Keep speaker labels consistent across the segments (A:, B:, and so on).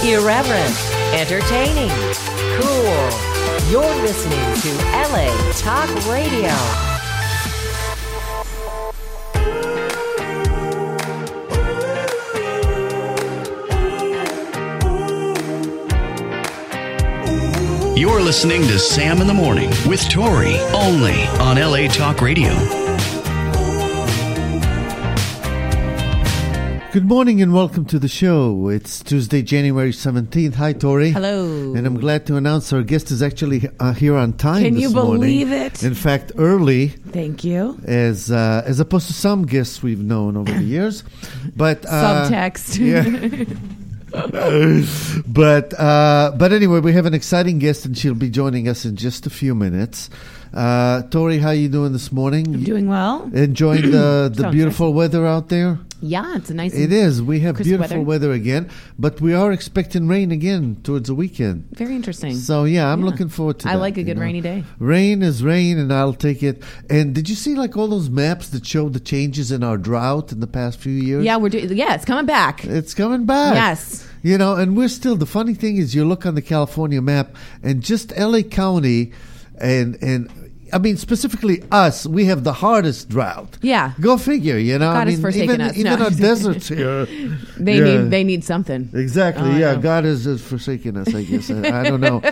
A: Irreverent, entertaining, cool. You're listening to LA Talk Radio.
B: You're listening to Sam in the Morning with Tori, only on LA Talk Radio.
C: Good morning and welcome to the show. It's Tuesday, January 17th. Hi, Tori.
D: Hello.
C: And I'm glad to announce our guest is actually here on time
D: Can
C: this
D: you
C: morning.
D: believe it?
C: In fact, early.
D: Thank you.
C: As opposed to some guests we've known over the years. But
D: Subtext.
C: Yeah. But anyway, we have an exciting guest and she'll be joining us in just a few minutes. Tori, how you doing this morning?
D: I'm doing well.
C: Enjoying the beautiful weather out there?
D: Yeah, it's a nice.
C: It is. We have beautiful
D: weather
C: again, but we are expecting rain again towards the weekend.
D: Very interesting.
C: So yeah, I'm looking forward to that.
D: I like a good rainy day.
C: Rain is rain, and I'll take it. And did you see like all those maps that show the changes in our drought in the past few years?
D: Yeah, it's coming back.
C: It's coming back.
D: Yes.
C: You know, and we're still, the funny thing is you look on the California map and just LA County and I mean, specifically us, we have the hardest drought.
D: Yeah.
C: Go figure, you know.
D: God has forsaken us.
C: Even
D: No.
C: our deserts here.
D: They need something.
C: Exactly,
D: Oh,
C: yeah.
D: no.
C: God has forsaken us, I guess. I don't know.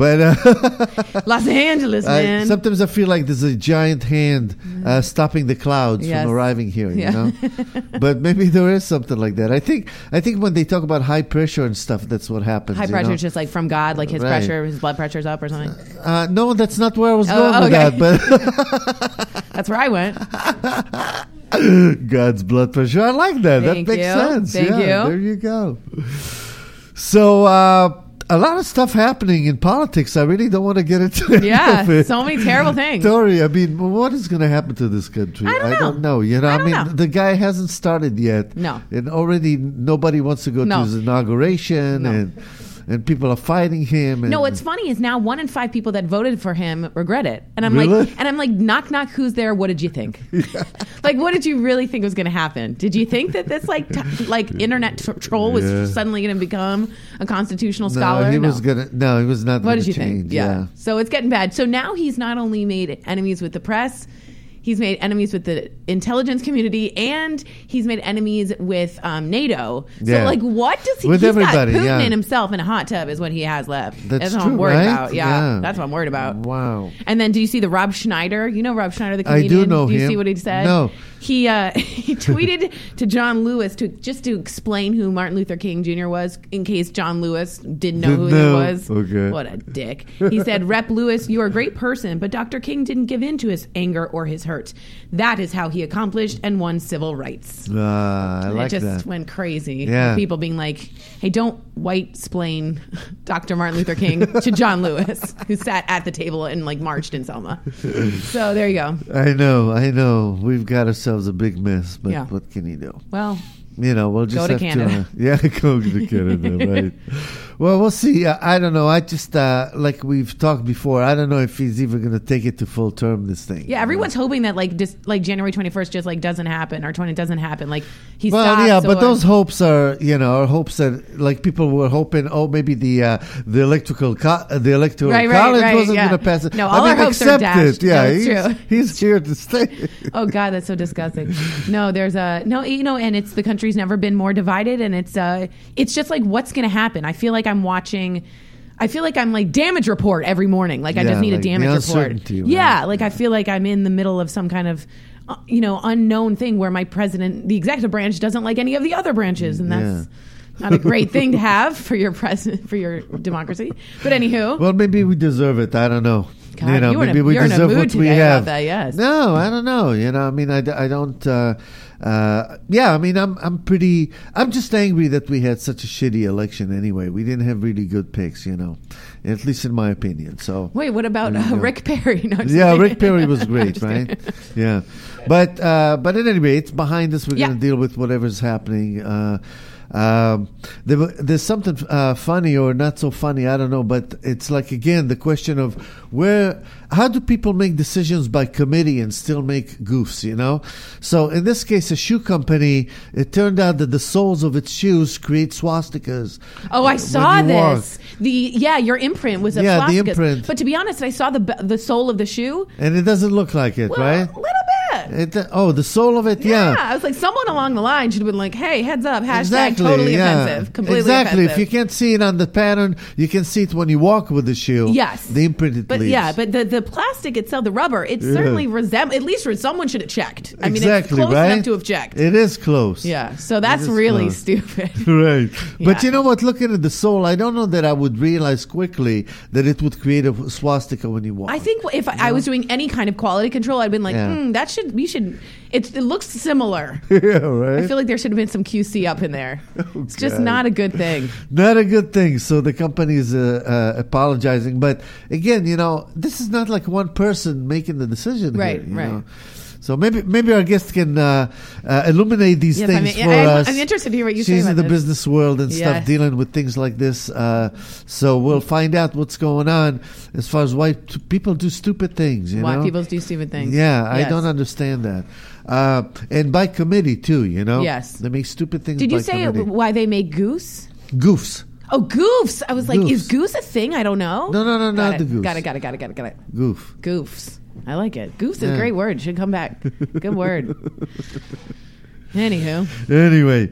C: But
D: Los Angeles, man.
C: sometimes I feel like there's a giant hand stopping the clouds
D: Yes.
C: from arriving here,
D: Yeah.
C: you know. But maybe there is something like that. I think when they talk about high pressure and stuff, that's what happens.
D: High
C: you
D: pressure
C: know?
D: is just like from God, like his
C: Right.
D: pressure, his blood pressure's up or something.
C: No, that's not where I was going with
D: okay.
C: that. But
D: That's where I went.
C: God's blood pressure. I like that.
D: Thank
C: that makes
D: you.
C: sense.
D: Thank
C: yeah,
D: you.
C: There you go. So a lot of stuff happening in politics. I really don't want to get into any
D: Yeah,
C: of it.
D: so many terrible things.
C: Tori, I mean, what is going to happen to this country?
D: I don't know.
C: You know,
D: I don't
C: mean,
D: know.
C: the guy hasn't started yet.
D: No.
C: And already nobody wants to go to
D: No.
C: his inauguration,
D: No.
C: and people are fighting him. And
D: No, what's funny is now 1 in 5 people that voted for him regret it, and I'm
C: Really?
D: like, knock knock, who's there? What did you think? Like, what did you really think was going to happen? Did you think that this like internet troll was
C: Yeah.
D: suddenly going to become a constitutional
C: No,
D: scholar?
C: he was gonna. No, he was not.
D: What
C: gonna
D: did you
C: change.
D: think? Yeah. So it's getting bad. So now he's not only made enemies with the press, he's made enemies with the intelligence community, and he's made enemies with NATO. So,
C: Yeah.
D: like, what does he?
C: With
D: He's
C: everybody,
D: got Putin
C: yeah.
D: in himself in a hot tub is what he has left.
C: That's
D: what
C: true,
D: I'm worried
C: right?
D: about. Yeah,
C: Yeah.
D: that's what I'm worried about.
C: Wow.
D: And then, do you see the Rob Schneider? You know Rob Schneider, the
C: I do
D: comedian.
C: know
D: Do you
C: him.
D: see what he said?
C: No.
D: He tweeted to John Lewis to explain who Martin Luther King Jr. was, in case John Lewis didn't know who he was.
C: Okay.
D: What a dick. He said, "Rep Lewis, you are a great person, but Dr. King didn't give in to his anger or his hurt. That is how he accomplished and won civil rights."
C: I
D: And
C: like
D: it just
C: that.
D: went crazy.
C: Yeah.
D: People being like, "Hey, don't white splain Dr. Martin Luther King to John Lewis, who sat at the table and like marched in Selma." So there you go.
C: I know. We've got ourselves a big mess, but
D: Yeah.
C: what can you do?
D: Well,
C: You know, we'll just
D: Go to
C: have
D: Canada.
C: go to Canada, right? Well, we'll see. I don't know. I just, like we've talked before, I don't know if he's even going to take it to full term, this thing.
D: yeah, everyone's hoping that like January 21st just like doesn't happen, or 20 doesn't happen. Like he
C: Well,
D: stops.
C: yeah, but
D: or-
C: those hopes are, are hopes that, like, people were hoping, maybe the electoral college
D: Right,
C: wasn't
D: yeah.
C: going to pass it.
D: No, all our hopes are
C: accept
D: dashed.
C: it. Yeah,
D: No, it's true.
C: he's here to stay.
D: Oh God, that's so disgusting. No, there's and it's the country's never been more divided, and it's just like what's going to happen. I feel like I'm like damage report every morning. Like I
C: Yeah,
D: just need
C: like
D: a
C: the
D: damage report.
C: uncertainty, right?
D: Yeah, like I feel like I'm in the middle of some kind of unknown thing where my president, the executive branch, doesn't like any of the other branches, and that's not a great thing to have for your president, for your democracy. But anywho,
C: Well, maybe we deserve it. I don't know.
D: God, you're in a-
C: maybe we
D: you're in a
C: deserve
D: mood
C: what we
D: today about
C: have.
D: that, yes.
C: No, I don't know. I mean, I don't. I mean, I'm just angry that we had such a shitty election. Anyway, we didn't have really good picks. At least in my opinion. So
D: wait, what about Rick Perry? No, I'm just
C: yeah,
D: kidding.
C: Rick Perry was
D: I'm
C: great,
D: just
C: right?
D: kidding.
C: Yeah, but at any rate, it's behind us. We're
D: Yeah.
C: going to deal with whatever's happening. There's something funny or not so funny, I don't know, but it's like, again, the question of how do people make decisions by committee and still make goofs, you know? So in this case, a shoe company, it turned out that the soles of its shoes create swastikas.
D: Oh, I saw this. Your imprint was a swastika.
C: The imprint.
D: But to be honest, I saw the sole of the shoe.
C: And it doesn't look like it, right?
D: A little bit.
C: The sole of it,
D: yeah. I was like, someone along the line should have been like, hey, heads up, hashtag
C: exactly,
D: totally offensive, completely
C: exactly.
D: offensive.
C: If you can't see it on the pattern, you can see it when you walk with the shoe.
D: Yes.
C: The imprint it leaves.
D: Yeah, but the plastic itself, the rubber, it certainly resembles, at least someone should have checked. I mean, it's close enough to have checked.
C: It is close.
D: Yeah, so that's really stupid.
C: Right. But you know what? Looking at the sole, I don't know that I would realize quickly that it would create a swastika when you walk.
D: I think if I was doing any kind of quality control, I'd been like, it looks similar.
C: Yeah, right.
D: I feel like there should have been some QC up in there. It's just not a good thing.
C: Not a good thing. So the company is apologizing. But again, you know, this is not like one person making the decision
D: right,
C: here.
D: Right.
C: Know? So maybe our guest can illuminate these things for us.
D: I'm interested to hear what you say
C: She's
D: about
C: in the
D: this.
C: business world and stuff, dealing with things like this. So we'll find out what's going on as far as why people do stupid things.
D: Why people do stupid things.
C: Yeah, yes. I don't understand that. And by committee, too, you know?
D: Yes.
C: They make stupid things
D: Did you
C: by
D: say
C: committee.
D: why they make goose?
C: Goofs.
D: Oh, goofs. I was like,
C: Goofs.
D: is goose a thing? I don't know.
C: No, not the goose.
D: Got it.
C: Goof.
D: Goofs. I like it. Goofs is a great word. Should come back. Good word.
C: Anyway,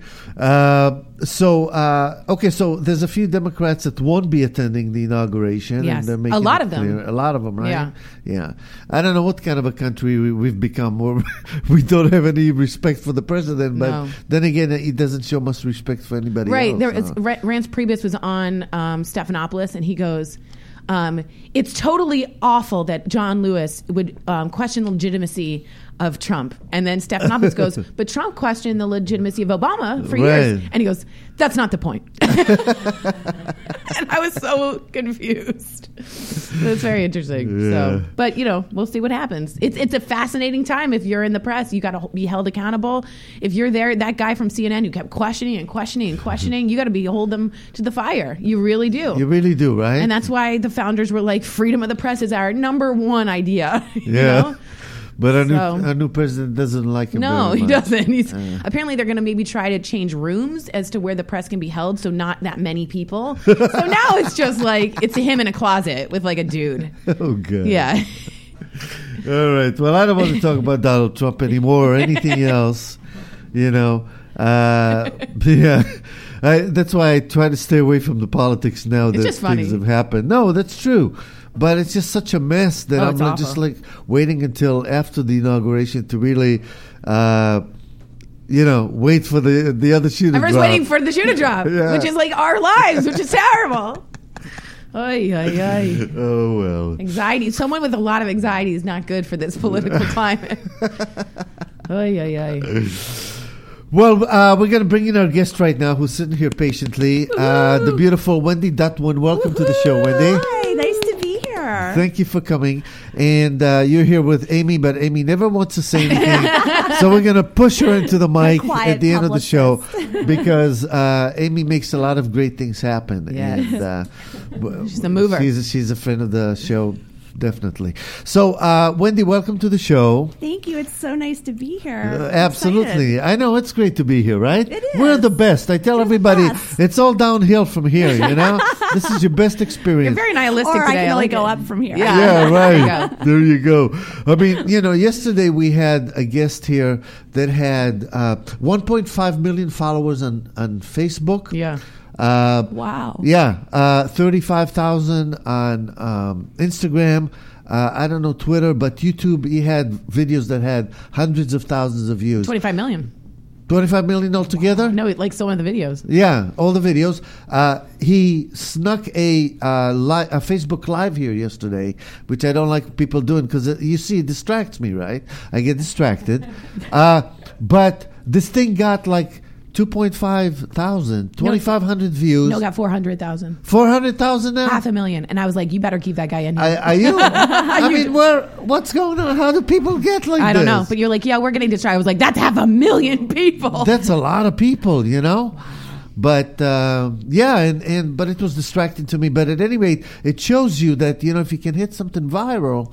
C: so there's a few Democrats that won't be attending the inauguration.
D: Yes,
C: and they're making
D: a lot of them.
C: Clear. A lot of them, right?
D: Yeah.
C: I don't know what kind of a country we've become where we don't have any respect for the president, but then again, he doesn't show much respect for anybody else.
D: Right. Reince Priebus was on Stephanopoulos, and he goes, it's totally awful that John Lewis would question the legitimacy of Trump. And then Stephanopoulos goes, but Trump questioned the legitimacy of Obama for years. And he goes, that's not the point. And I was so confused. That's very interesting.
C: Yeah.
D: So, but, we'll see what happens. It's a fascinating time. If you're in the press, you got to be held accountable. If you're there, that guy from CNN who kept questioning, you got to hold them to the fire. You really do.
C: You really do, right?
D: And that's why the founders were like, freedom of the press is our number one idea.
C: Yeah.
D: You know?
C: But our new president doesn't like him.
D: No,
C: very
D: he
C: much.
D: doesn't. Apparently, they're going to maybe try to change rooms as to where the press can be held, so not that many people. So now it's just like it's him in a closet with like a dude.
C: Oh, God.
D: Yeah.
C: All right. Well, I don't want to talk about Donald Trump anymore or anything else. Yeah. That's why I try to stay away from the politics now that things have happened. No, that's true. But it's just such a mess that I'm just like waiting until after the inauguration to really, wait for the other shoe to drop.
D: Everyone's waiting for the shoe to drop, which is like our lives, which is terrible. Oy, oy, oy.
C: Oh, well.
D: Anxiety. Someone with a lot of anxiety is not good for this political climate. Oy, oy, oy.
C: Well, we're going to bring in our guest right now who's sitting here patiently, the beautiful Wendy Dutwin. Welcome to the show, Wendy.
E: Hi, nice to be here.
C: Thank you for coming. And you're here with Amy, but Amy never wants to say anything. So we're going to push her into the mic at the end of the show because Amy makes a lot of great things happen.
D: Yes.
C: And,
D: she's a mover.
C: She's a friend of the show. Definitely. So, Wendy, welcome to the show.
E: Thank you. It's so nice to be here.
C: Absolutely. I know. It's great to be here, right?
E: It is.
C: We're the best. I tell everybody,
E: best.
C: it's all downhill from here, This is your best experience.
D: You're very nihilistic
E: Or
D: today.
E: I can only
D: like
E: go
D: it.
E: up from here.
C: Yeah, right.
D: There you
C: There you go. I mean, yesterday we had a guest here that had 1.5 million followers on Facebook.
D: Yeah.
E: Wow.
C: Yeah, 35,000 on Instagram. I don't know Twitter, but YouTube. He had videos that had hundreds of thousands of views.
D: 25 million.
C: 25 million altogether.
D: No, like some of the videos.
C: Yeah, all the videos. He snuck a Facebook Live here yesterday, which I don't like people doing because you see, it distracts me. Right, I get distracted. But this thing got like 2,500, 2,500 views.
D: No, got 400,000.
C: 400,000 now?
D: 500,000. And I was like, you better keep that guy in here.
C: Are you? I mean, what's going on? How do people get like this?
D: I don't know. But you're like, yeah, we're getting to try. I was like, that's 500,000 people.
C: That's a lot of people, But but it was distracting to me. But at any rate, it shows you that if you can hit something viral,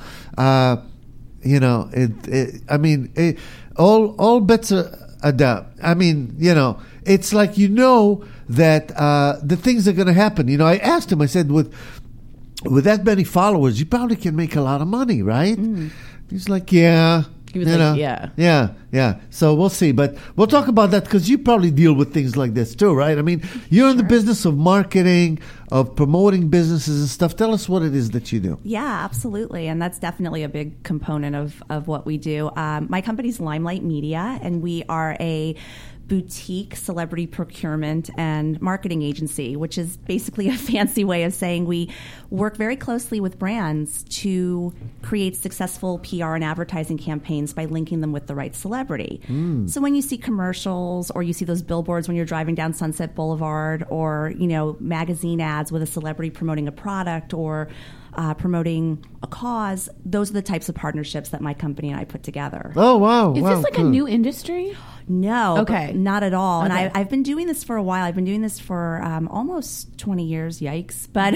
C: all bets are down. I mean, it's like that the things are going to happen. I asked him. I said, with that many followers, you probably can make a lot of money, right? He's like, yeah.
D: He was
C: Yeah. So we'll see. But we'll talk about that because you probably deal with things like this too, right? I mean, you're in the business of marketing, of promoting businesses and stuff. Tell us what it is that you do.
E: Yeah, absolutely. And that's definitely a big component of what we do. My company's Limelight Media, and we are a boutique celebrity procurement and marketing agency, which is basically a fancy way of saying we work very closely with brands to create successful PR and advertising campaigns by linking them with the right celebrity. So when you see commercials or you see those billboards when you're driving down Sunset Boulevard, or magazine ads with a celebrity promoting a product or promoting a cause, those are the types of partnerships that my company and I put together.
C: Oh, wow.
D: Is this like a new industry?
E: No,
D: okay,
E: not at all.
D: Okay.
E: And I've been doing this for a while. I've been doing this for almost 20 years. Yikes! But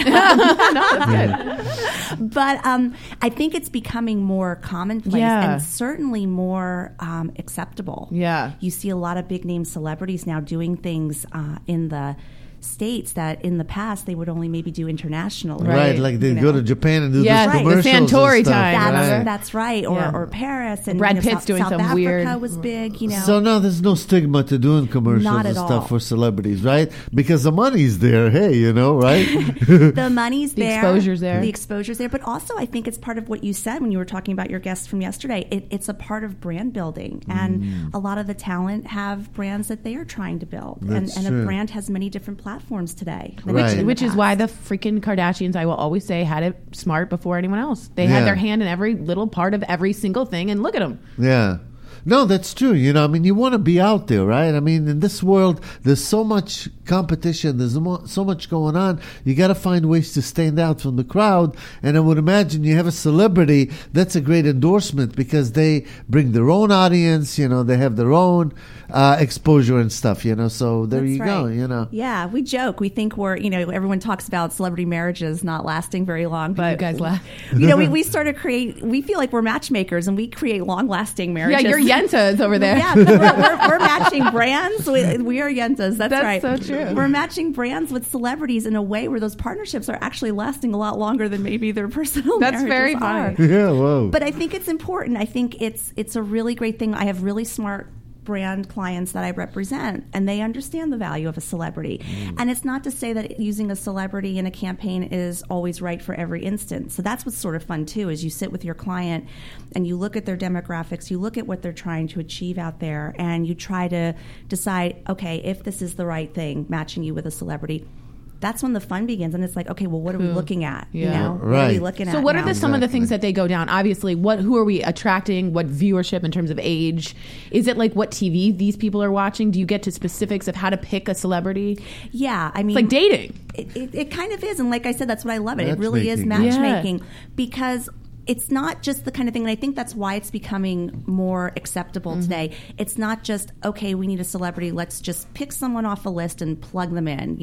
E: but I think it's becoming more commonplace and certainly more acceptable.
D: Yeah,
E: you see a lot of big name celebrities now doing things in the States that in the past they would only maybe do internationally.
C: Right, like they go to Japan and do these commercials.
D: The Santori
C: and stuff.
D: time.
E: That's right. Or Paris. And
D: Brad Pitt's doing
E: South
D: some
E: Africa
D: weird.
E: was big,
C: So now there's no stigma to doing commercials
E: Not
C: and
E: at
C: stuff
E: all.
C: for celebrities, right? Because the money's there. Hey, right?
E: The money's
D: The
E: there.
D: exposure's there.
E: The exposure's there. But also I think it's part of what you said when you were talking about your guest from yesterday. It's a part of brand building. And a lot of the talent have brands that they are trying to build. And
C: true.
E: a brand has many different platforms today.
C: Right.
D: Which is why the freaking Kardashians, I will always say, had it smart before anyone else. They had their hand in every little part of every single thing, and look at them.
C: Yeah. No, that's true. You want to be out there, right? I mean, in this world, there's so much competition. There's so much going on. You got to find ways to stand out from the crowd. And I would imagine you have a celebrity. That's a great endorsement because they bring their own audience. They have their own exposure and stuff. So there
E: That's
C: you
E: right.
C: go.
E: Yeah, we joke. We think we're, everyone talks about celebrity marriages not lasting very long, but
D: You guys laugh.
E: we sort of we feel like we're matchmakers and we create long-lasting marriages.
D: Yeah, you're Yentas over there.
E: Yeah, we're matching brands. We are Yentas. That's right.
D: so true.
E: We're matching brands with celebrities in a way where those partnerships are actually lasting a lot longer than maybe their personal
D: That's
E: marriages
D: very
E: are.
D: funny.
C: Yeah, whoa.
E: But I think it's important. I think it's a really great thing. I have really smart brand clients that I represent, and they understand the value of a celebrity. And it's not to say that using a celebrity in a campaign is always right for every instance. So that's what's sort of fun too, is you sit with your client and you look at their demographics, you look at what they're trying to achieve out there, and you try to decide, okay, if this is the right thing, matching you with a celebrity. That's when the fun begins, and it's like, okay, well, what are we looking at?
D: Yeah.
E: What are we looking at?
D: So what are
E: now?
D: some of the things that they go down? Obviously, who are we attracting? What viewership in terms of age? Is it like what TV these people are watching? Do you get to specifics of how to pick a celebrity?
E: Yeah, I mean,
D: It's like dating.
E: It kind of is, and like I said, that's what I love it. It really is
C: Matchmaking.
E: matchmaking because it's not just the kind of thing, and I think that's why it's becoming more acceptable today. It's not just, okay, we need a celebrity, let's just pick someone off a list and plug them in,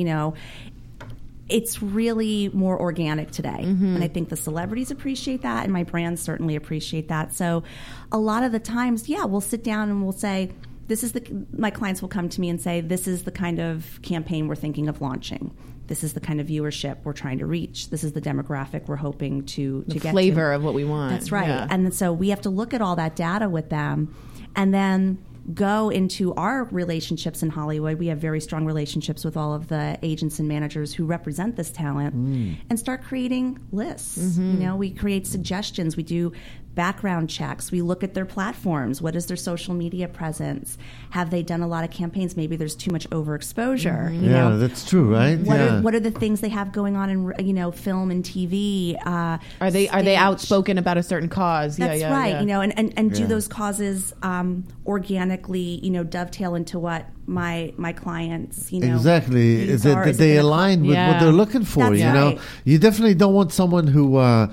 E: It's really more organic today. And I think the celebrities appreciate that, and my brands certainly appreciate that. So a lot of the times, we'll sit down and we'll say, my clients will come to me and say, this is the kind of campaign we're thinking of launching. This is the kind of viewership we're trying to reach. This is the demographic we're hoping to get to.
D: Flavor of what we want.
E: That's right.
D: Yeah.
E: And so we have to look at all that data with them and then go into our relationships in Hollywood. We have very strong relationships with all of the agents and managers who represent this talent and start creating lists. We create suggestions. We do background checks. We look at their platforms. What is their social media presence? Have they done a lot of campaigns? Maybe there's too much overexposure.
C: That's true, right?
E: What are the things they have going on in film and TV?
D: Are they outspoken about a certain cause?
E: That's right.
D: Yeah.
E: And do those causes organically, dovetail into what my clients,
C: exactly.
E: That
C: they align with what they're looking for.
E: That's right.
C: You definitely don't want someone who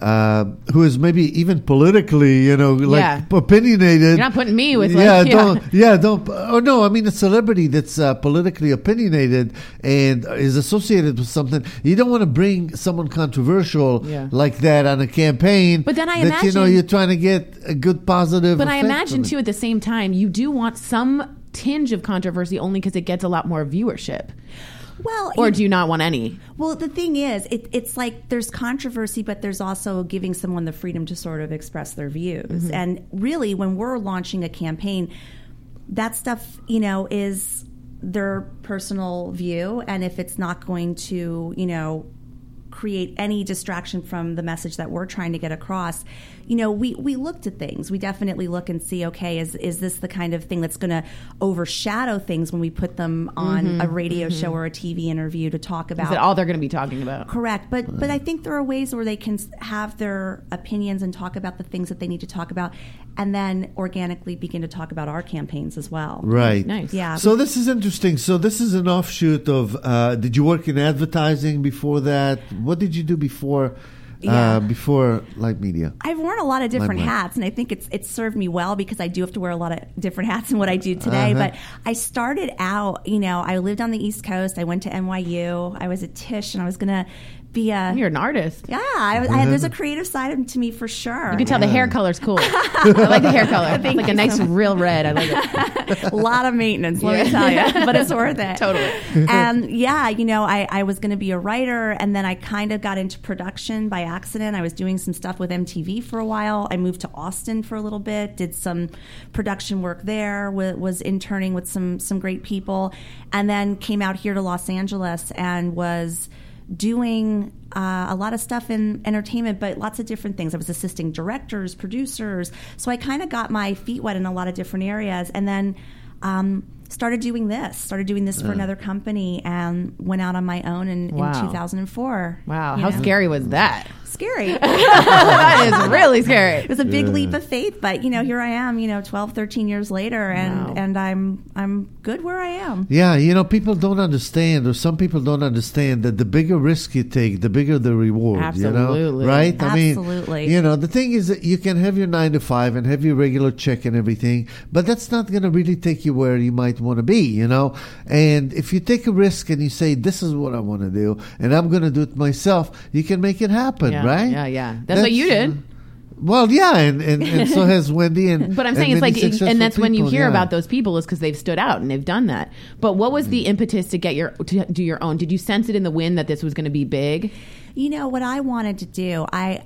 C: who is maybe even politically, opinionated.
D: You're not putting me with
C: don't. Oh no, I mean a celebrity that's politically opinionated and is associated with something. You don't want to bring someone controversial like that on a campaign.
D: But then I imagine
C: you're trying to get a good positive.
D: But I imagine too, at the same time, you do want some tinge of controversy only because it gets a lot more viewership.
E: Well,
D: or do you not want any?
E: Well, the thing is, it's like there's controversy, but there's also giving someone the freedom to sort of express their views. Mm-hmm. And really, when we're launching a campaign, that stuff, is their personal view. And if it's not going to, create any distraction from the message that we're trying to get across, we looked at things. We definitely look and see, okay, is this the kind of thing that's going to overshadow things when we put them on a radio show or a TV interview to talk about?
D: Is that all they're going to be talking about?
E: Correct. But I think there are ways where they can have their opinions and talk about the things that they need to talk about, and then organically begin to talk about our campaigns as well.
C: Right.
D: Nice.
E: Yeah.
C: So this is interesting. So this is an offshoot of, did you work in advertising before that? What did you do before Live Media?
E: I've worn a lot of different hats, and I think it's served me well because I do have to wear a lot of different hats in what I do today. But I started out, I lived on the East Coast. I went to NYU. I was at Tisch, and I was going to be a...
D: You're an artist.
E: Yeah. there's a creative side to me for sure.
D: You can tell the hair color's cool. I like the hair color. It's like a nice real red. I like it.
E: A lot of maintenance, let me tell you. But it's worth it.
D: Totally.
E: And I was going to be a writer, and then I kind of got into production by accident. I was doing some stuff with MTV for a while. I moved to Austin for a little bit, did some production work there, was interning with some great people, and then came out here to Los Angeles and was doing a lot of stuff in entertainment, but lots of different things. I was assisting directors, producers. So I kind of got my feet wet in a lot of different areas, and then started doing this for another company, and went out on my own in 2004.
D: Wow. How scary was that?
E: Scary.
D: That is really scary.
E: It was a big leap of faith, but here I am, 12, 13 years later, and I'm good where I am.
C: Yeah, people don't understand, or some people don't understand that the bigger risk you take, the bigger the reward.
D: Absolutely.
C: Right?
E: Absolutely.
C: I mean, the thing is that you can have your 9 to 5 and have your regular check and everything, but that's not going to really take you where you might want to be, And if you take a risk and you say, this is what I want to do, and I'm going to do it myself, you can make it happen. Right?
D: Yeah. That's what you did.
C: Well, yeah, and so has Wendy.
D: But I'm saying it's like, and that's when you hear about those people is because they've stood out and they've done that. But what was the impetus to to do your own? Did you sense it in the wind that this was going to be big?
E: What I wanted to do,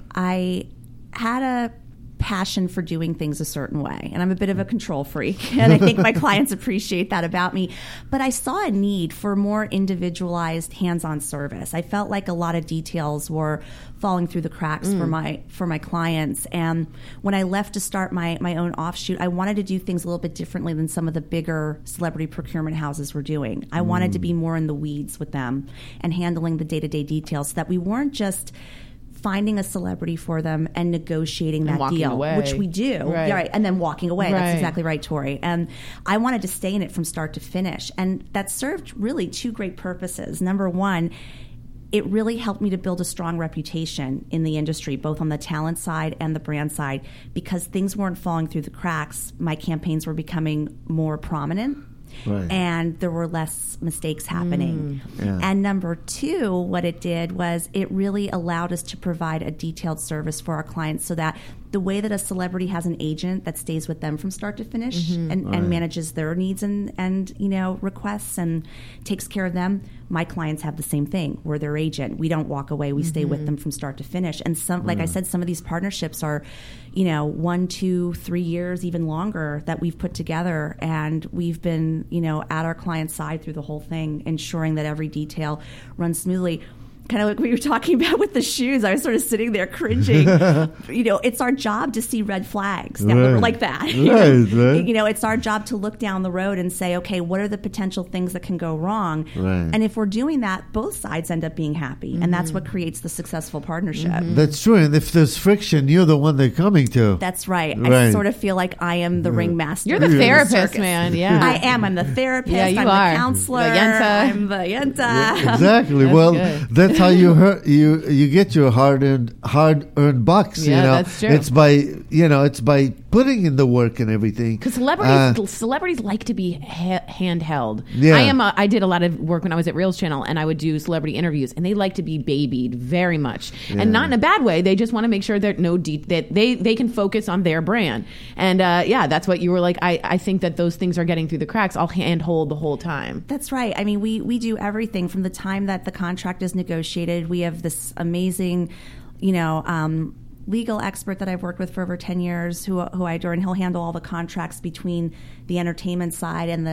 E: I had a passion for doing things a certain way, and I'm a bit of a control freak, and I think my clients appreciate that about me. But I saw a need for more individualized hands-on service. I felt like a lot of details were falling through the cracks for my clients, and when I left to start my own offshoot, I wanted to do things a little bit differently than some of the bigger celebrity procurement houses were doing. I wanted to be more in the weeds with them and handling the day-to-day details, so that we weren't just finding a celebrity for them and negotiating that deal,
D: away.
E: Which we do, right? And then walking away. Right. That's exactly right, Tori. And I wanted to stay in it from start to finish, and that served really two great purposes. Number one, it really helped me to build a strong reputation in the industry, both on the talent side and the brand side, because things weren't falling through the cracks. My campaigns were becoming more prominent. Right. And there were less mistakes happening. And number two, what it did was it really allowed us to provide a detailed service for our clients, so that the way that a celebrity has an agent that stays with them from start to finish and manages their needs and requests and takes care of them, my clients have the same thing. We're their agent. We don't walk away. We stay with them from start to finish. And some, like I said, some of these partnerships are 1, 2, 3 years, even longer, that we've put together, and we've been at our client's side through the whole thing, ensuring that every detail runs smoothly. Kind of like we were talking about with the shoes, I was sort of sitting there cringing. It's our job to see red flags like that. Right. It's our job to look down the road and say, okay, what are the potential things that can go wrong? Right. And if we're doing that, both sides end up being happy, and that's what creates the successful partnership.
C: That's true. And if there's friction, you're the one they're coming to.
E: That's right. I sort of feel like I am the ringmaster.
D: You're the therapist, man. Yeah,
E: I am. I'm the therapist.
D: Yeah, you
E: I'm
D: are.
E: the counselor.
D: The yenta.
E: I'm the yenta.
C: Yeah, exactly. Well, that's that's how you get your hard earned bucks.
D: Yeah,
C: you know,
D: that's true.
C: It's by putting in the work and everything.
D: Because celebrities like to be handheld.
C: Yeah.
D: I did a lot of work when I was at Reels Channel, and I would do celebrity interviews, and they like to be babied very much, and not in a bad way. They just want to make sure that that they can focus on their brand. And that's what you were like. I think that those things are getting through the cracks. I'll handhold the whole time.
E: That's right. I mean, we do everything from the time that the contract is negotiated. We have this amazing, legal expert that I've worked with for over 10 years who I adore, and he'll handle all the contracts between the entertainment side and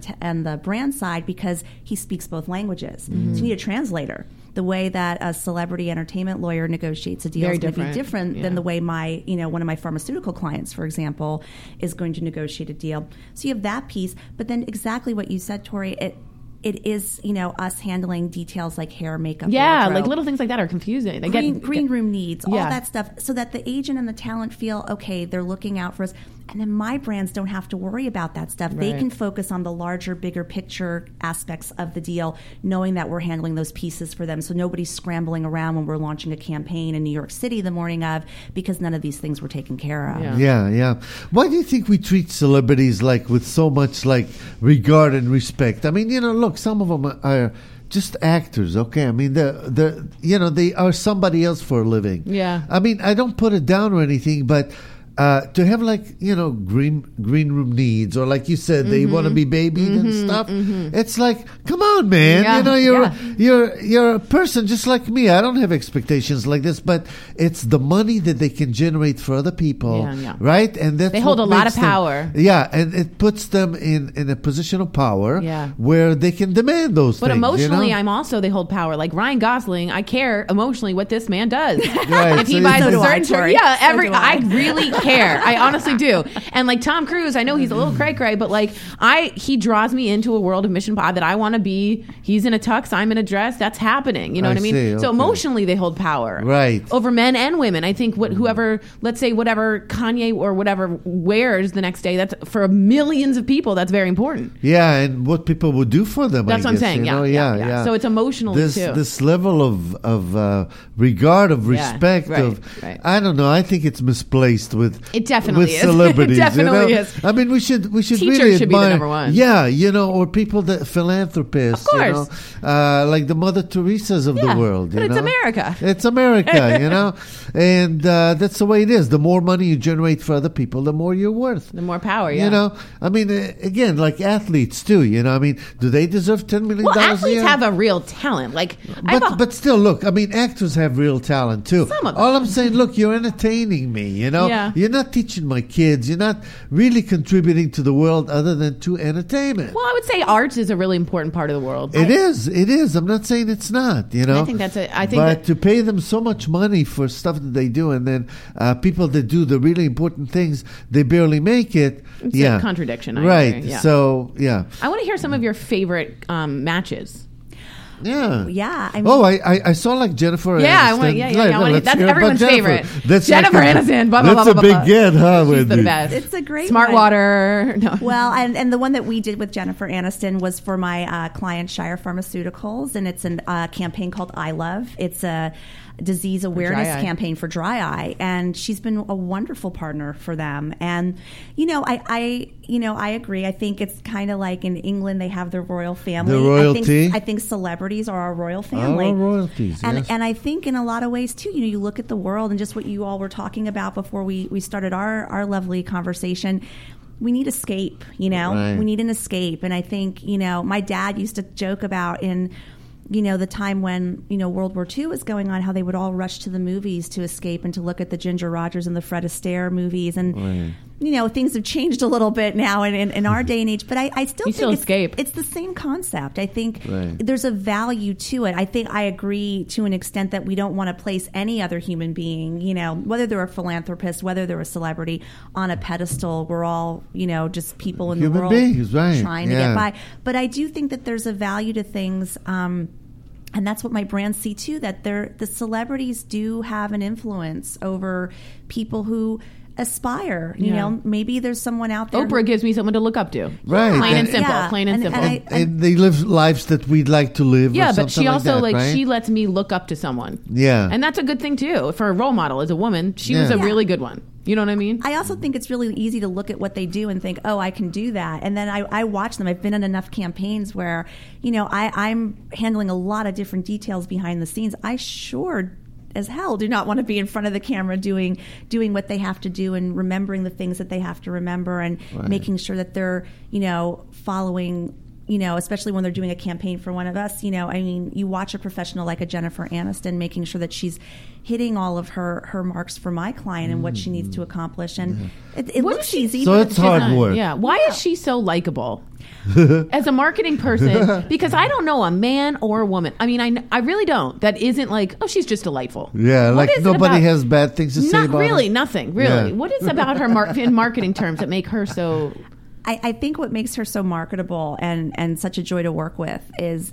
E: the brand side because he speaks both languages. Mm-hmm. So you need a translator. The way that a celebrity entertainment lawyer negotiates a deal is going to be different than the way one of my pharmaceutical clients, for example, is going to negotiate a deal. So you have that piece, but then exactly what you said, Tori, it is, us handling details like hair, makeup, wardrobe.
D: Like little things like that are confusing.
E: Green room needs, all that stuff, so that the agent and the talent feel, okay, they're looking out for us. And then my brands don't have to worry about that stuff. Right. They can focus on the larger, bigger picture aspects of the deal, knowing that we're handling those pieces for them. So nobody's scrambling around when we're launching a campaign in New York City the morning of, because none of these things were taken care of.
C: Yeah. Why do you think we treat celebrities with so much regard and respect? I mean, look, some of them are just actors, okay? I mean, they are somebody else for a living.
D: Yeah.
C: I mean, I don't put it down or anything, but to have green room needs, or like you said, they want to be babied and stuff. Mm-hmm. It's like, come on, man! You're a person just like me. I don't have expectations like this, but it's the money that they can generate for other people, right? And that's
D: they hold a lot of power.
C: And it puts them in a position of power, where they can demand those things.
D: But emotionally, they hold power. Like Ryan Gosling, I care emotionally what this man does.
C: Right.
D: If he buys a certain shirt, I really care. I honestly do. And like Tom Cruise, I know he's a little cray-cray, but he draws me into a world of Mission Pod that I want to be. He's in a tux, I'm in a dress. That's happening. You know what I mean?
C: See,
D: so emotionally, they hold power.
C: Right.
D: Over men and women. I think whoever, let's say whatever Kanye or whatever wears the next day, that's for millions of people, that's very important.
C: Yeah, and what people would do for them,
D: that's what I'm saying.
C: Yeah.
D: So it's emotionally too.
C: This level of regard, of respect, I don't know, I think it's misplaced with
D: it definitely
C: with
D: is.
C: celebrities.
D: It definitely is.
C: I mean, we should
D: Teachers
C: really
D: should
C: admire,
D: be the number one.
C: Yeah, or people that philanthropists,
D: of course,
C: like the Mother Teresas of the world.
D: But it's America.
C: It's America, and that's the way it is. The more money you generate for other people, the more you're worth.
D: The more power. Yeah.
C: I mean, again, like athletes too. I mean, do they deserve $10 million a year?
D: Athletes have a real talent.
C: But still, look. I mean, actors have real talent too.
D: Some of them.
C: All I'm saying, look, you're entertaining me.
D: Yeah.
C: You're not teaching my kids. You're not really contributing to the world other than to entertainment.
D: Well, I would say arts is a really important part of the world.
C: It is. I'm not saying it's not.
D: I think that's it.
C: But to pay them so much money for stuff that they do, and then people that do the really important things, they barely make it.
D: It's a contradiction.
C: I agree.
D: Yeah.
C: So
D: I want to hear some of your favorite matches.
C: Yeah.
E: Yeah. I
C: mean, I saw Jennifer Aniston.
D: That's everyone's favorite.
C: That's
D: Jennifer Aniston. Blah, blah,
C: that's
D: blah, blah,
C: a big
D: blah.
C: get, huh?
D: She's the best.
E: It's a great
D: Smart
E: one.
D: Water. No.
E: Well, and the one that we did with Jennifer Aniston was for my client Shire Pharmaceuticals, and it's a campaign called I Love. It's a disease awareness campaign for dry eye, and she's been a wonderful partner for them. And I agree. I think it's kind of like in England they have their royal family.
C: The royalty.
E: I think celebrities are our royal family.
C: Our royalties.
E: And
C: yes.
E: and I think in a lot of ways too. You look at the world and just what you all were talking about before we started our lovely conversation. We need escape.
C: Right.
E: We need an escape. And I think my dad used to joke about in the time when, World War II was going on, how they would all rush to the movies to escape and to look at the Ginger Rogers and the Fred Astaire movies. And, things have changed a little bit now in our day and age. But I still think
D: escape.
E: It's the same concept. I think there's a value to it. I think I agree to an extent that we don't want to place any other human being, whether they're a philanthropist, whether they're a celebrity, on a pedestal. We're all, just people in the world
C: beings,
E: trying to get by. But I do think that there's a value to things. And that's what my brands see too, that the celebrities do have an influence over people who aspire. You know, maybe there's someone out there.
D: Oprah gives me someone to look up to.
C: Right.
D: Plain and simple.
E: Yeah.
D: Plain and simple.
C: And they live lives that we'd like to live.
D: Yeah,
C: or
D: but she
C: something
D: also
C: like, that, right?
D: she lets me look up to someone.
C: Yeah.
D: And that's a good thing too. For a role model as a woman, she was a really good one. You know what I mean?
E: I also think it's really easy to look at what they do and think, oh, I can do that. And then I watch them. I've been in enough campaigns where, you know, I'm handling a lot of different details behind the scenes. I sure as hell do not want to be in front of the camera doing what they have to do and remembering the things that they have to remember and making sure that they're, you know, following, you know, especially when they're doing a campaign for one of us. You know, I mean, you watch a professional like a Jennifer Aniston making sure that she's hitting all of her marks for my client and what she needs to accomplish. And it looks easy.
C: So
E: but
C: it's hard
E: not.
C: work.
D: Yeah. Why is she so likable as a marketing person? Because I don't know a man or a woman. I mean, I really don't. That isn't like, oh, she's just delightful.
C: Yeah,
D: What
C: like
D: is it
C: nobody
D: about-
C: has bad things to say
D: Not
C: about
D: really,
C: her.
D: nothing. Really.
C: Yeah.
D: What is about her in marketing terms that make her so...
E: I think what makes her so marketable and such a joy to work with is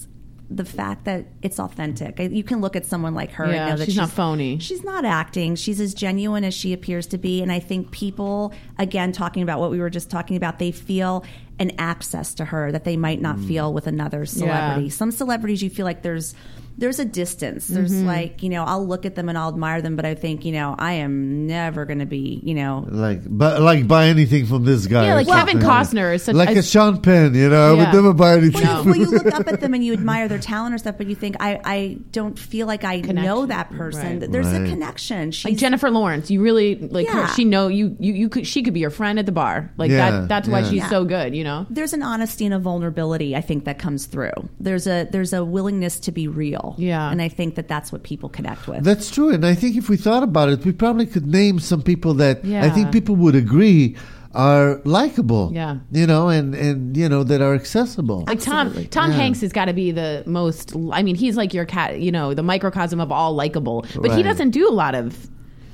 E: the fact that it's authentic. You can look at someone like her and know that
D: she's not phony.
E: She's not acting. She's as genuine as she appears to be. And I think people, again, talking about what we were just talking about, they feel an access to her that they might not feel with another celebrity.
D: Yeah.
E: Some celebrities you feel like there's a distance. There's like, you know, I'll look at them and I'll admire them, but I think, you know, I am never going to be, you know.
C: Like buy anything from this guy.
D: Yeah,
C: or
D: like Kevin
C: something.
D: Costner is such
C: like a Sean Penn, you know, I
D: Yeah.
C: would never buy anything.
E: Well, you look up at them and you admire their talent or stuff, but you think, I don't feel like I know that person.
D: Right.
E: There's a
C: Right.
E: connection.
D: Like
E: She's
D: Jennifer Lawrence, you really like her.
E: Yeah.
D: She know you could. She could be your friend at the bar. Like
C: Yeah,
D: that's why
C: yeah.
D: she's so good. You know.
E: there's an honesty and a vulnerability, I think, that comes through. There's a willingness to be real.
D: Yeah.
E: And I think that's what people connect with.
C: That's true, and I think if we thought about it, we probably could name some people that
D: Yeah.
C: I think people would agree are likable.
D: Yeah.
C: You know, and you know, that are accessible.
D: Like Tom Hanks has got to be the most. I mean, he's like your cat. You know, the microcosm of all likable. But he
C: Right.
D: doesn't do a lot of.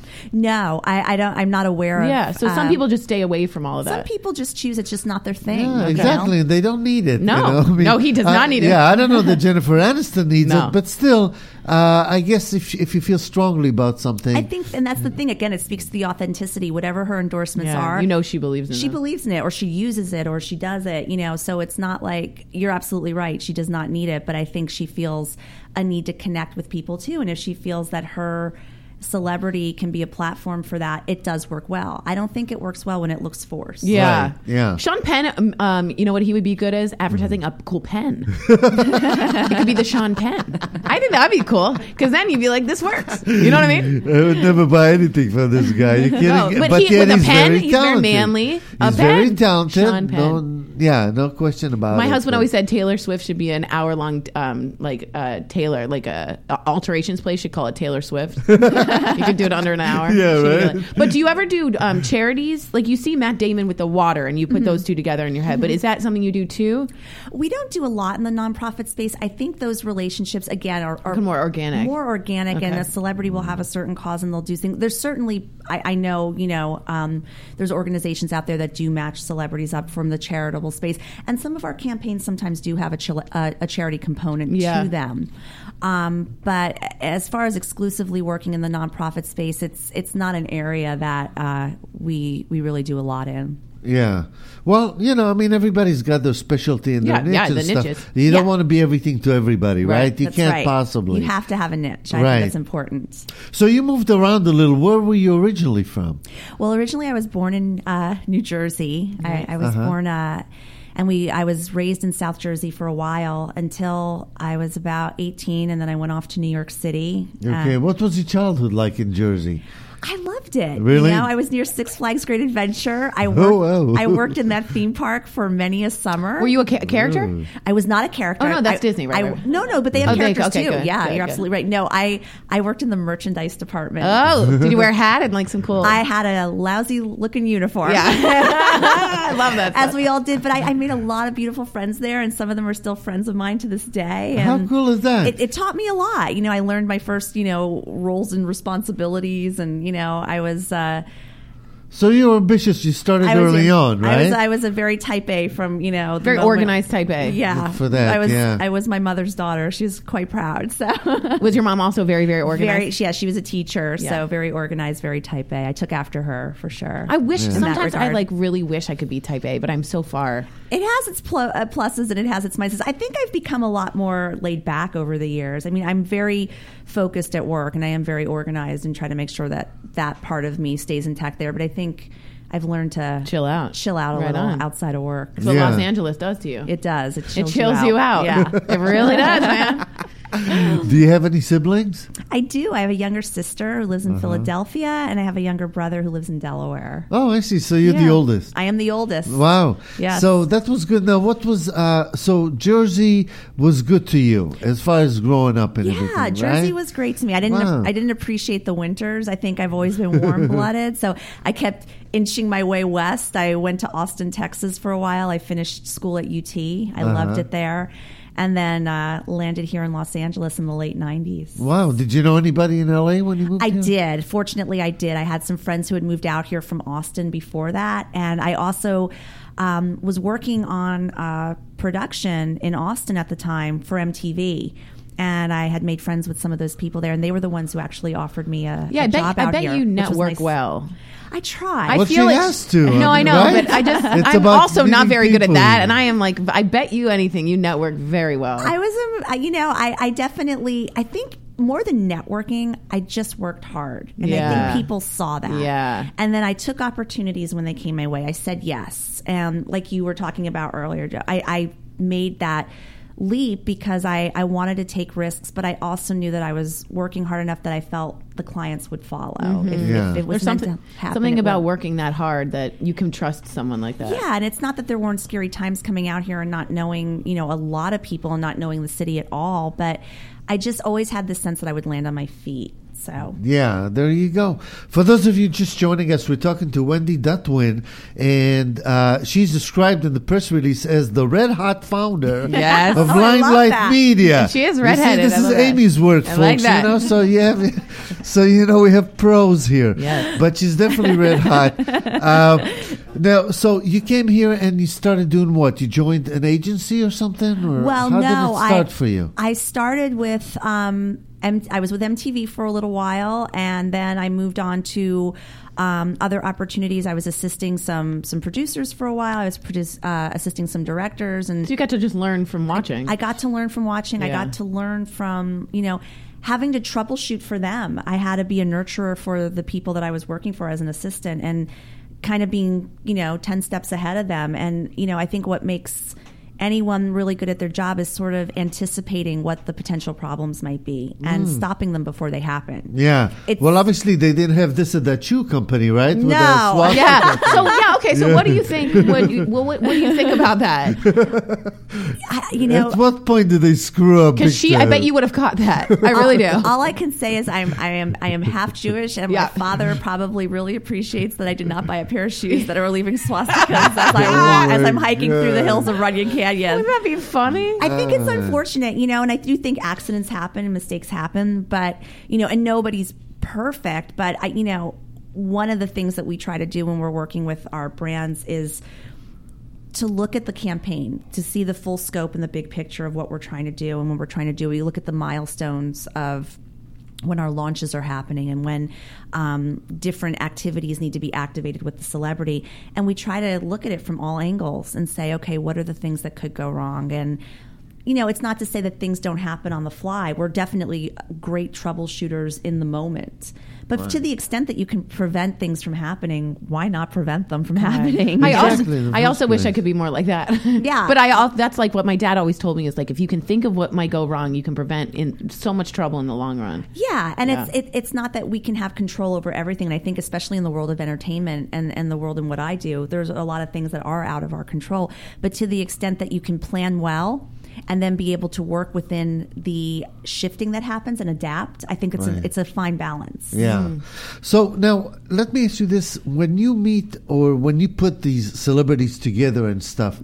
E: No, I don't. I'm not aware of.
D: Yeah. So some people just stay away from all of
E: Some
D: that.
E: people just choose it's just not their thing.
C: Yeah,
E: you
C: exactly.
E: know?
C: They don't need it.
D: No.
C: you know? I mean,
D: No, he does not need it.
C: Yeah, I don't know that Jennifer Aniston needs
D: No.
C: it, but still, I guess if you feel strongly about something,
E: I think, and that's the thing. Again, it speaks to the authenticity. Whatever her endorsements
D: Yeah,
E: are,
D: you know, she believes in
E: she
D: them.
E: believes in it, or she uses it, or she does it. You know, so it's not like you're absolutely right. She does not need it, but I think she feels a need to connect with people too. And if she feels that her celebrity can be a platform for that, it does work well. I don't think it works well when it looks forced.
D: Yeah.
C: Right, yeah.
D: Sean Penn, you know what he would be good as? Advertising a cool pen. It could be the Sean Penn. I think that'd be cool because then you'd be like, this works. You know what I mean?
C: I would never buy anything from this guy. You're kidding?
D: No, but he-
C: yet
D: with a
C: he's
D: pen,
C: very
D: he's very
C: talented.
D: manly. A
C: He's very
D: pen.
C: talented.
D: Sean Penn.
C: No question about it.
D: My husband
C: but-
D: always said Taylor Swift should be an hour-long, Taylor, like a alterations place should call it Taylor Swift. You could do it under an hour.
C: Yeah,
D: Should be
C: right.
D: like- But do you ever do charities? Like you see Matt Damon with the water, and you put those two together in your head. But is that something you do too?
E: We don't do a lot in the nonprofit space. I think those relationships, again, are
D: More organic.
E: More organic, and
D: Okay.
E: a celebrity will have a certain cause and they'll do things. There's certainly, I know, you know, there's organizations out there that do match celebrities up from the charitable space. And some of our campaigns sometimes do have a charity component
D: Yeah.
E: to them. But as far as exclusively working in the nonprofit space, it's not an area that we really do a lot in.
C: Yeah. Well, you know, I mean, everybody's got their specialty in their
D: Yeah, yeah,
C: niche and
D: the
C: stuff.
D: niches.
C: You don't
E: Yeah.
C: want to be everything to everybody, right? You
E: That's
C: can't
E: right.
C: possibly.
E: You have to have a niche. I
C: Right.
E: think that's important.
C: So you moved around a little. Where were you originally from?
E: Well, originally I was born in New Jersey. I was born, and I was raised in South Jersey for a while until I was about 18, and then I went off to New York City.
C: Okay. What was your childhood like in Jersey?
E: I loved it.
C: Really?
E: You know, I was near Six Flags Great Adventure. I worked,
C: wow.
E: I worked in that theme park for many a summer.
D: Were you a character?
E: I was not a character.
D: Oh, no, that's
E: I-
D: Disney, right,
E: I-
D: right.
E: No, but they have
D: Oh, they-
E: characters
D: okay,
E: too.
D: good,
E: Yeah,
D: good,
E: you're
D: good.
E: absolutely right. No, I worked in the merchandise department.
D: Oh, did you wear a hat and like some cool?
E: I had a lousy looking uniform.
D: Yeah. I love that.
E: As
D: stuff.
E: we all did, but I made a lot of beautiful friends there, and some of them are still friends of mine to this day.
C: How
E: And
C: cool is that?
E: It taught me a lot. You know, I learned my first, roles and responsibilities, and I was.
C: So you were ambitious. You started early on, right?
E: I was a very type A from, the
D: Very
E: moment.
D: organized type A.
E: Yeah.
C: Look for that,
E: I was my mother's daughter. She was quite proud. So
D: Was your mom also very, very organized?
E: she was a teacher,
D: Yeah.
E: so very organized, very type A. I took after her for sure.
D: I wish
E: in that
D: sometimes I
E: regard.
D: really wish I could be type A, but I'm so far.
E: It has its pluses and it has its minuses. I think I've become a lot more laid back over the years. I mean, I'm very focused at work and I am very organized and try to make sure that that part of me stays intact there. But I think I've learned to
D: Chill out
E: a
D: Right
E: little
D: on.
E: outside of work.
D: That's what
C: Yeah.
D: Los Angeles does to you.
E: It does. It chills,
D: you out.
E: Yeah.
D: It really does, man.
C: Do you have any siblings?
E: I do. I have a younger sister who lives in Philadelphia, and I have a younger brother who lives in Delaware.
C: Oh, I see. So you're the
E: Yeah.
C: oldest.
E: I am the oldest.
C: Wow.
E: Yes.
C: So that was good. Now, what was so Jersey was good to you as far as growing up and everything,
E: Yeah, Jersey
C: right?
E: was great to me. I
C: Wow.
E: didn't appreciate the winters. I think I've always been warm blooded, so I kept inching my way west. I went to Austin, Texas for a while. I finished school at UT. I loved it there, and then landed here in Los Angeles in the late 90s.
C: Wow. Did you know anybody in LA when you moved
E: I
C: here?
E: did. Fortunately, I did. I had some friends who had moved out here from Austin before that. And I also was working on production in Austin at the time for MTV. And I had made friends with some of those people there. And they were the ones who actually offered me a job out
D: I bet
E: here,
D: you
E: which was
D: network
E: nice.
D: well.
E: I try.
D: I
C: Well,
D: feel
C: she
D: like
C: has to,
D: No, I know,
C: right?
D: but I just
C: It's
D: I'm
C: about
D: also not
C: meeting
D: very good at
C: people.
D: that, and I am like I bet you anything you network very well.
E: I definitely, I think more than networking, I just worked hard. And I
D: Yeah.
E: think people saw that.
D: Yeah.
E: And then I took opportunities when they came my way. I said yes. And like you were talking about earlier, Joe, I made that leap because I wanted to take risks, but I also knew that I was working hard enough that I felt the clients would follow. If
C: Yeah.
E: it was
D: There's
E: meant
D: something
E: to happen,
D: something
E: it
D: about
E: would.
D: working that hard that you can trust someone like that.
E: Yeah, and it's not that there weren't scary times coming out here and not knowing, a lot of people and not knowing the city at all, but I just always had this sense that I would land on my feet. So
C: Yeah, there you go. For those of you just joining us, we're talking to Wendy Dutwin, and she's described in the press release as the red hot founder
D: Yes.
C: of
E: Oh, I love
C: Limelight
E: that.
C: Media.
D: She is
C: You see,
D: redheaded.
C: this
D: I
C: is
D: love that.
C: Amy's work,
D: I
C: folks.
D: like that.
C: So we have pros here.
D: Yes.
C: But she's definitely red hot. Now, so you came here and you started doing what? You joined an agency or something? Or
E: Well,
C: how
E: no,
C: did it start for you?
E: I started with I was with MTV for a little while, and then I moved on to other opportunities. I was assisting some producers for a while. I was assisting some directors, and
D: So you got to just learn from watching.
E: I got to learn from watching. I
D: Yeah.
E: got to learn from having to troubleshoot for them. I had to be a nurturer for the people that I was working for as an assistant, and kind of being 10 steps ahead of them. And I think what makes anyone really good at their job is sort of anticipating what the potential problems might be and stopping them before they happen.
C: Yeah.
E: It's-
C: Well, obviously they didn't have this at that shoe company, right? With the
E: No.
C: swastika.
D: yeah. Okay. So what do you think? What do you think about that?
C: At what point did they screw up?
D: Because
C: big
D: I
C: time?
D: bet you would have caught that. I really do.
E: All I can say is I am half Jewish, and
D: Yeah.
E: my father probably really appreciates that I did not buy a pair of shoes that are leaving swastikas as I'm hiking through the hills of Runyon Canyon.
D: Wouldn't that be funny?
E: I think it's unfortunate, and I do think accidents happen and mistakes happen, but and nobody's perfect. But one of the things that we try to do when we're working with our brands is to look at the campaign, to see the full scope and the big picture of what we're trying to do. And when we're trying to do, we look at the milestones of when our launches are happening and when different activities need to be activated with the celebrity. And we try to look at it from all angles and say, okay, what are the things that could go wrong? And it's not to say that things don't happen on the fly. We're definitely great troubleshooters in the moment. But to the extent that you can prevent things from happening, why not prevent them from happening?
C: Exactly, in the
D: I also
C: first
D: wish I
C: place.
D: could be more like that.
E: Yeah.
D: But that's like what my dad always told me is like, if you can think of what might go wrong, you can prevent in so much trouble in the long run.
E: Yeah, and
D: Yeah.
E: it's not that we can have control over everything. And I think especially in the world of entertainment and the world in what I do, there's a lot of things that are out of our control. But to the extent that you can plan well and then be able to work within the shifting that happens and adapt, I think it's a fine balance.
C: Yeah. So now let me ask you this: when you meet or when you put these celebrities together and stuff,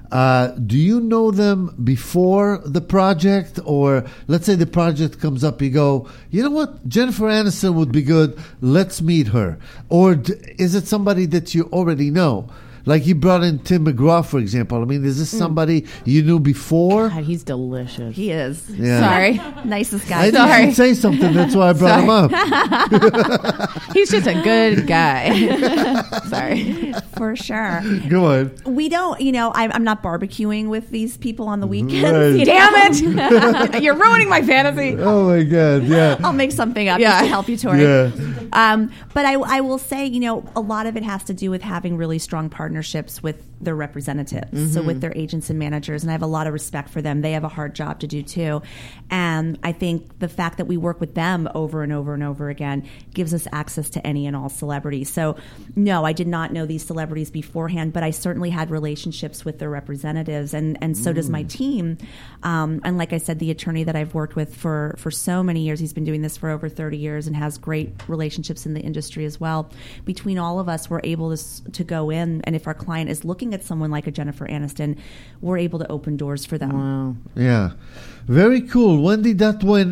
C: Do you know them before the project, or let's say the project comes up, you go, you know what, Jennifer Aniston would be good, let's meet her? Or is it somebody that you already know? Like you brought in Tim McGraw, for example. I mean, is this somebody you knew before?
D: God, he's delicious.
E: He is.
C: Yeah.
D: Sorry.
E: Nicest guy.
C: I didn't say something. That's why I brought him up.
D: He's just a good guy. Sorry.
E: For sure.
C: Go on.
E: We don't, I'm not barbecuing with these people on the weekends.
C: Right.
D: Damn it. You're ruining my fantasy.
C: Oh, my God. Yeah.
E: I'll make something up
D: Yeah.
E: just to help you, Tori.
C: Yeah.
E: But I will say, a lot of it has to do with having really strong partnerships with their representatives, so with their agents and managers, and I have a lot of respect for them. They have a hard job to do too, and I think the fact that we work with them over and over and over again gives us access to any and all celebrities. So no, I did not know these celebrities beforehand, but I certainly had relationships with their representatives, and so does my team. And like I said, the attorney that I've worked with for so many years, he's been doing this for over 30 years and has great relationships in the industry as well. Between all of us, we're able to go in, and if our client is looking at someone like a Jennifer Aniston, we're able to open doors for them.
D: Wow.
C: Yeah. Very cool. Wendy, that when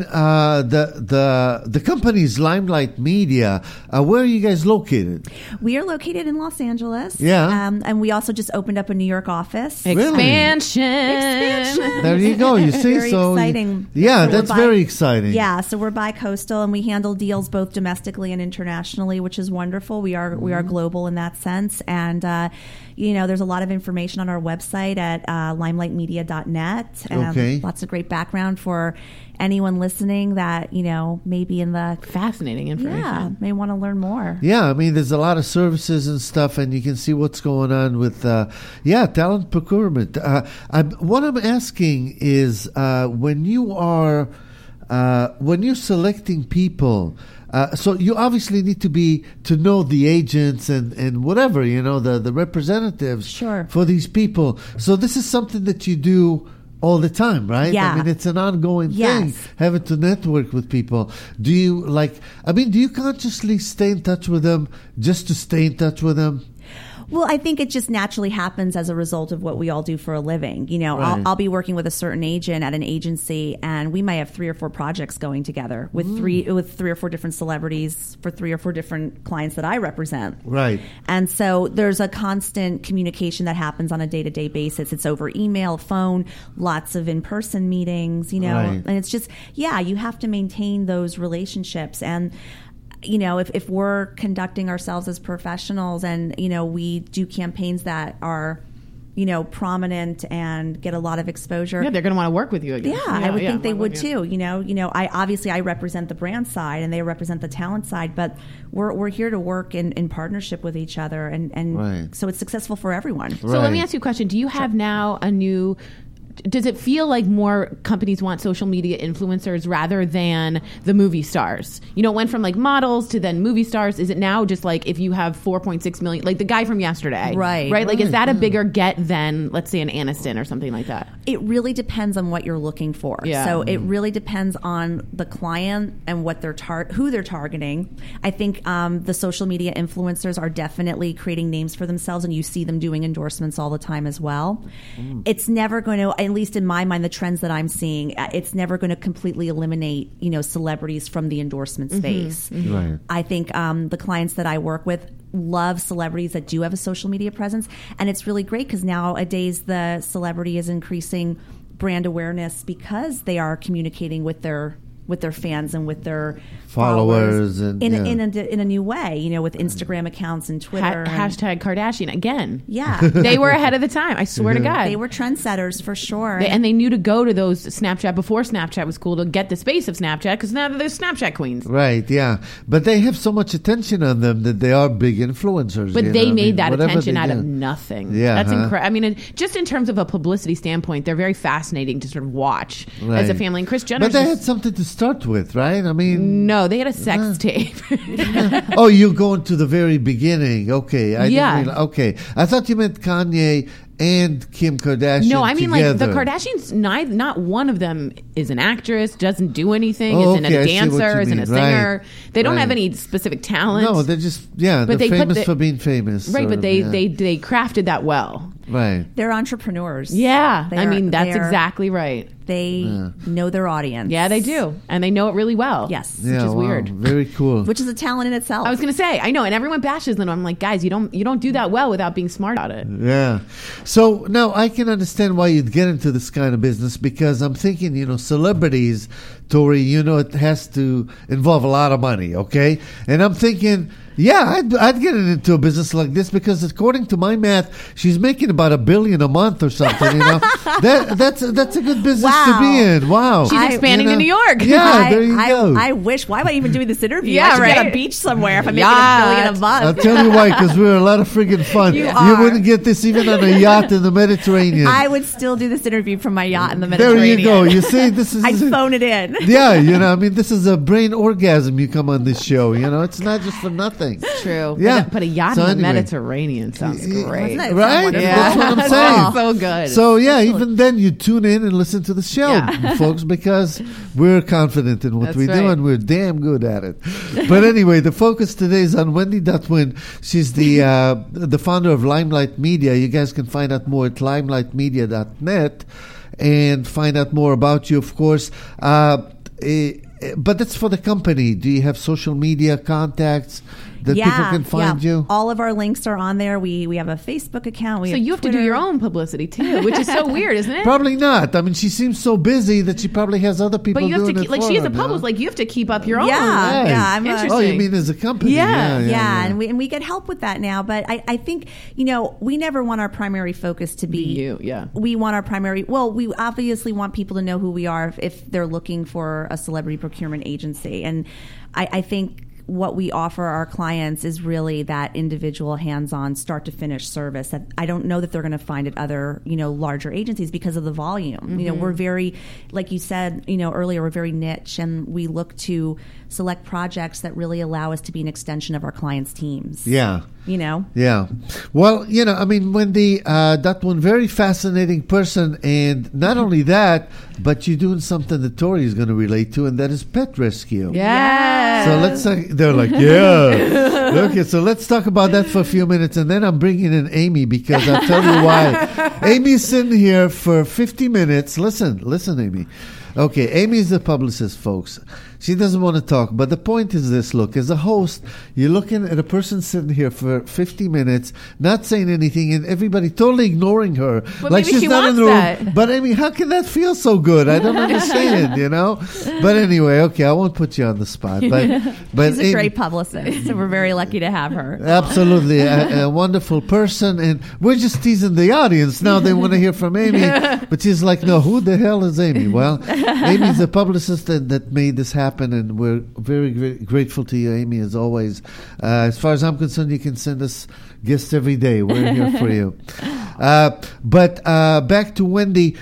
C: the company's Limelight Media, where are you guys located?
E: We are located in Los Angeles.
C: Yeah.
E: And we also just opened up a New York office.
D: Expansion.
C: There you go. You see,
E: Very
C: so
E: exciting.
C: yeah,
E: So
C: that's
E: we're
C: very exciting.
E: Yeah, so we're bi-coastal, and we handle deals both domestically and internationally, which is wonderful. We are global in that sense, and there's a lot of information on our website at limelightmedia.net, and
C: Okay.
E: lots of great background for anyone listening that maybe in the
D: Fascinating information.
E: may want to learn more.
C: Yeah, I mean, there's a lot of services and stuff, and you can see what's going on with, talent procurement. What I'm asking is, when you're selecting people, so you obviously need to know the agents and whatever, the representatives
E: Sure.
C: for these people. So this is something that you do all the time, right?
E: Yeah.
C: I mean, it's an ongoing thing,
E: Yes.
C: having to network with people. Do you consciously stay in touch with them just to stay in touch with them?
E: Well, I think it just naturally happens as a result of what we all do for a living.
C: Right.
E: I'll be working with a certain agent at an agency, and we might have 3 or 4 projects going together with three or 4 different celebrities for 3 or 4 different clients that I represent.
C: Right.
E: And so there's a constant communication that happens on a day-to-day basis. It's over email, phone, lots of in-person meetings,
C: Right.
E: and it's just, you have to maintain those relationships. And if we're conducting ourselves as professionals and, we do campaigns that are, prominent and get a lot of exposure.
D: Yeah, they're going to want to work with you again.
E: Yeah, I would think they would too. I represent the brand side and they represent the talent side, but we're here to work in partnership with each other, and
C: Right.
E: so it's successful for everyone.
D: So let me
C: Right.
D: ask you a question. Do you have now does it feel like more companies want social media influencers rather than the movie stars? It went from like models to then movie stars. Is it now just like if you have 4.6 million, like the guy from yesterday?
E: Right.
D: Like, is that a bigger get than, let's say, an Aniston or something like that?
E: It really depends on what you're looking for.
D: Yeah.
E: So it really depends on the client and what who they're targeting. I think the social media influencers are definitely creating names for themselves, and you see them doing endorsements all the time as well. It's never going to, at least in my mind, the trends that I'm seeing, it's never going to completely eliminate, celebrities from the endorsement space.
C: Right.
E: I think the clients that I work with love celebrities that do have a social media presence, and it's really great because nowadays the celebrity is increasing brand awareness because they are communicating with their fans and with their
C: Followers and,
E: in
C: yeah.
E: a new way, with Instagram accounts and Twitter.
D: Hashtag Kardashian again.
E: Yeah.
D: They were ahead of the time. I swear to God.
E: They were trendsetters for sure.
D: And they knew to go to those Snapchat before Snapchat was cool to get the space of Snapchat, because now they're Snapchat queens.
C: Right, yeah. But they have so much attention on them that they are big influencers.
D: But they made that
C: whatever
D: attention
C: they
D: out
C: do.
D: of nothing.
C: Yeah,
D: That's
C: huh?
D: incredible. I mean, just in terms of a publicity standpoint, they're very fascinating to sort of watch as a
C: Right.
D: family. And Kris Jenner.
C: But they had something to start with, right? I mean,
D: No, they had a sex tape.
C: oh, you're going to the very beginning. Okay.
D: Yeah.
C: Didn't okay. I thought you meant Kanye and Kim Kardashian
D: No, I mean,
C: together.
D: like, the Kardashians, not one of them is an actress, doesn't do anything,
C: Oh,
D: isn't
C: okay, I
D: a
C: see what you
D: dancer, isn't a
C: mean.
D: singer.
C: Right.
D: They don't have
C: Right.
D: any specific talent.
C: No, they're just, they're
D: they put
C: famous
D: the-
C: for being famous.
D: Right,
C: sort
D: but
C: of,
D: they
C: yeah.
D: crafted that well.
C: Right.
E: They're entrepreneurs.
D: Yeah.
E: They're-
D: that's
E: they're-
D: exactly right.
E: They know their audience.
D: Yeah, they do. And they know it really well.
E: Yes.
C: Yeah,
D: Which is
C: wow.
D: weird.
C: Very cool.
E: Which is a talent in itself.
D: I was going to say, I know, and everyone bashes them. I'm like, guys, you don't do that well without being smart about it.
C: Yeah. So now I can understand why you'd get into this kind of business, because I'm thinking, celebrities, Tori, it has to involve a lot of money, okay? And I'm thinking, yeah, I'd get into a business like this, because according to my math, she's making about $1 billion a month or something, That's a good business to be in. Wow.
D: She's expanding to New York.
C: Yeah, there you go.
E: I wish. Why am I even doing this interview?
D: Yeah,
E: I should be
D: right.
E: at a beach somewhere if I'm making $1 billion a month.
C: I'll tell you why, because we're a lot of friggin' fun.
E: You
C: You
E: are.
C: wouldn't get this even on a yacht in the Mediterranean.
E: I would still do this interview from my yacht in the
C: There
E: Mediterranean.
C: you go. You see, this is...
E: I'd phone it in.
C: Yeah, this is a brain orgasm. You come on this show, it's not just for nothing.
D: True.
C: Yeah.
D: But a yacht
C: So
D: in the
C: anyway.
D: Mediterranean sounds great.
E: Wasn't it?
C: Right?
E: Wonderful.
C: That's what I'm saying.
D: So good.
C: So yeah, even then you tune in and listen to the show,
D: Yeah.
C: folks, because we're confident in what
D: That's
C: we do
D: right.
C: and we're damn good at it. But anyway, the focus today is on Wendy Dutwin. She's the founder of Limelight Media. You guys can find out more at limelightmedia.net and find out more about you, of course. But that's for the company. Do you have social media contacts that people can find you?
E: All of our links are on there. We have a Facebook account.
D: So you have to do your own publicity too, which is so weird, isn't it?
C: Probably not. I mean, she seems so busy that she probably has other people
D: But you have
C: doing
D: to
C: it
D: keep, like
C: for
D: she is
C: her,
D: a publicist, like you have to keep up your own.
E: Yeah,
C: Right.
E: yeah. I'm
D: Interesting.
C: Oh, you mean as a company?
D: Yeah.
E: Yeah, and we get help with that now. But I think, we never want our primary focus to be
D: you, yeah.
E: We want our primary, we obviously want people to know who we are if they're looking for a celebrity procurement agency. And I think what we offer our clients is really that individual hands-on start to finish service that I don't know that they're going to find at other, larger agencies because of the volume.
D: Mm-hmm.
E: We're very, like you said, earlier, we're very niche, and we look to select projects that really allow us to be an extension of our clients' teams.
C: Yeah.
E: Yeah.
C: Well, Wendy, that one very fascinating person, and not only that, but you're doing something that Tori is going to relate to, and that is pet rescue.
D: Yeah.
C: So they're like, yeah. Okay, so let's talk about that for a few minutes, and then I'm bringing in Amy, because I'll tell you why. Amy's sitting here for 50 minutes. Listen, Amy. Okay, Amy is the publicist, folks. She doesn't want to talk, but the point is this. Look, as a host, you're looking at a person sitting here for 50 minutes, not saying anything, and everybody totally ignoring her.
D: But
C: like
D: maybe
C: she's
D: she
C: not in the
D: wants
C: room.
D: that.
C: But Amy, how can that feel so good? I don't understand, But anyway, okay, I won't put you on the spot. But
E: She's a
C: Amy,
E: great publicist, so we're very lucky to have her.
C: absolutely, a wonderful person, and we're just teasing the audience. Now they want to hear from Amy, but she's like, no, who the hell is Amy? Well, Amy's the publicist that made this happen, and we're very, very grateful to you, Amy, as always. As far as I'm concerned, you can send us guests every day. We're here for you. But back to Wendy.